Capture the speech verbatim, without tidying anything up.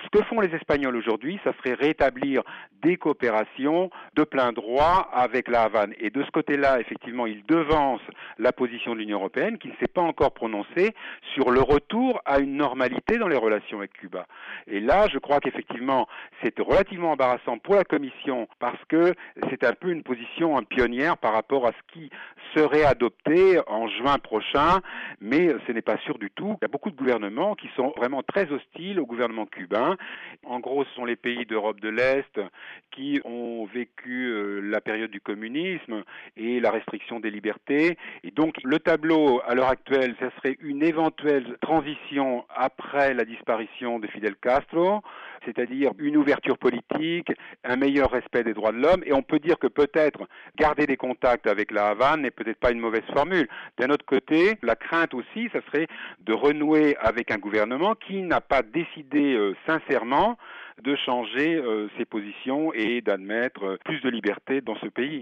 Ce que font les Espagnols aujourd'hui, ça serait rétablir des coopérations de plein droit avec la Havane. Et de ce côté-là, effectivement, ils devancent la position de l'Union européenne qui ne s'est pas encore prononcée sur le retour à une normalité dans les relations avec Cuba. Et là, je crois qu'effectivement, c'est relativement embarrassant pour la Commission parce que c'est un peu une position pionnière par rapport à ce qui serait adopté en juin prochain, mais ce n'est pas sûr du tout. Il y a beaucoup de gouvernements qui sont vraiment très hostiles au gouvernement cubain. En gros, ce sont les pays d'Europe de l'Est qui ont vécu euh, la période du communisme et la restriction des libertés. Et donc, le tableau, à l'heure actuelle, ce serait une éventuelle transition après la disparition de Fidel Castro, c'est-à-dire une ouverture politique, un meilleur respect des droits de l'homme, et on peut dire que peut-être garder des contacts avec la Havane n'est peut-être pas une mauvaise formule. D'un autre côté, la crainte aussi, ça serait de renouer avec un gouvernement qui n'a pas décidé euh, sincèrement de changer euh, ses positions et d'admettre euh, plus de liberté dans ce pays.